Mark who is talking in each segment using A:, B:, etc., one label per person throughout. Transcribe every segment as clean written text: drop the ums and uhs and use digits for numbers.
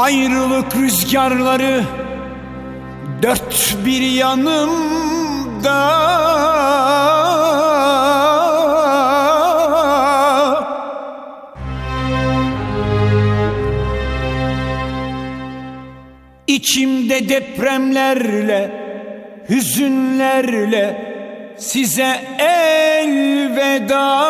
A: Ayrılık rüzgarları dört bir yanımda. İçimde depremlerle, hüzünlerle size elveda.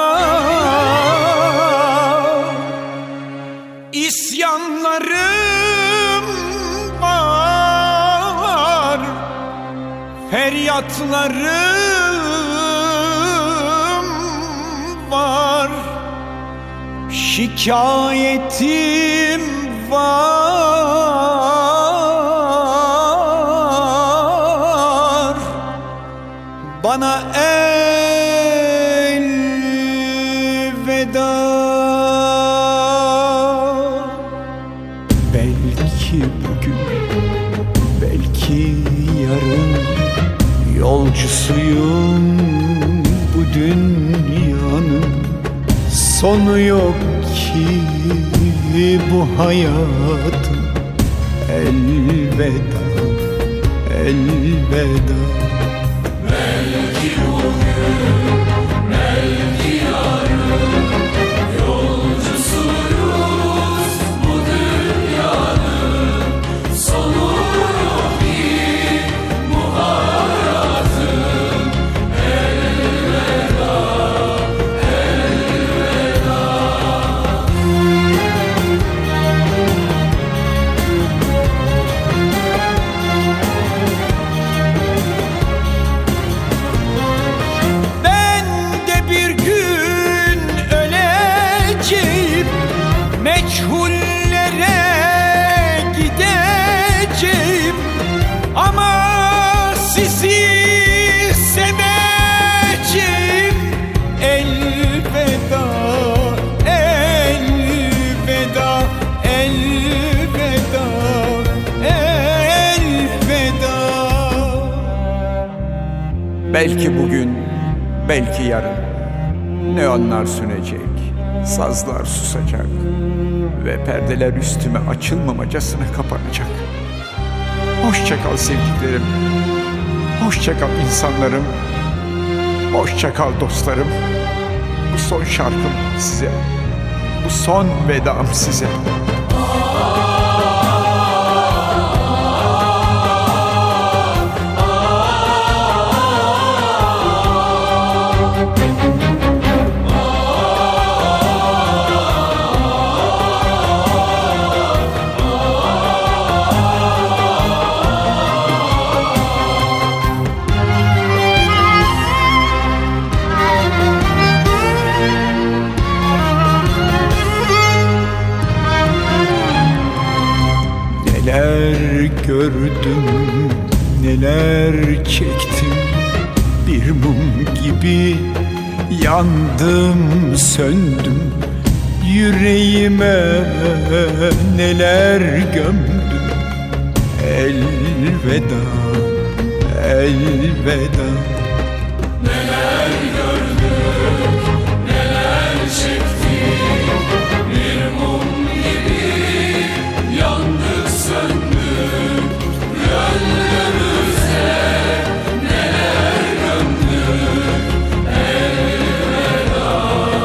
A: İsyanlarım var, feryatlarım var, şikayetim var. Bana elveda. Belki bugün, belki yarın yolcusuyum bu dünyanın. Sonu yok ki bu hayatın. Elveda, elveda.
B: Belki bugün, belki yarın yolcusuyuz bu dünyanın. Sonu yok ki bu hayatın. Elveda, elveda.
A: Meçhullere gideceğim ama sizi seveceğim. Elveda, elveda, elveda, elveda. Belki bugün, belki yarın neonlar sönecek, sazlar susacak ve perdeler üstüme açılmamacasına kapanacak. Hoşça kal sevdiklerim, hoşça kal insanlarım, hoşça kal dostlarım. Bu son şarkım size, bu son vedam size. Neler gördüm, neler çektim. Bir mum gibi yandım, söndüm. Yüreğime neler gömdüm. Elveda, elveda.
B: Neler gördük, neler çektik. Bir mum gibi yandık, söndük. Gönlümüze neler gömdük. Elveda,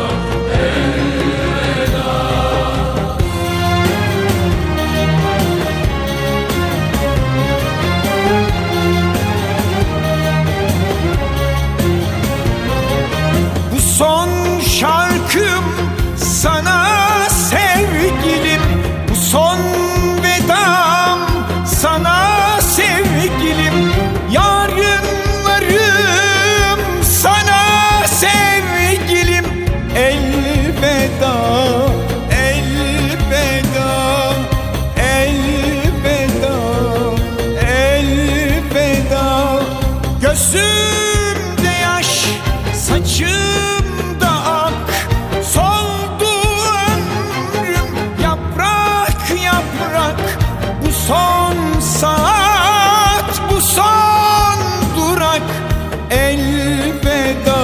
B: elveda.
A: Bu son şarkım sana sevgilim. Bu son vedam sana sevgilim. Yarınlarım sana sevgilim. Elveda, elveda, elveda, elveda. Gözümde yaş, saçımda ak. Soldu ömrüm yaprak yaprak. Bu son saat, bu son durak. Elveda,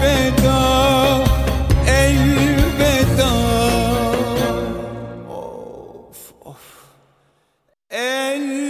A: elveda, elveda. Oh. eller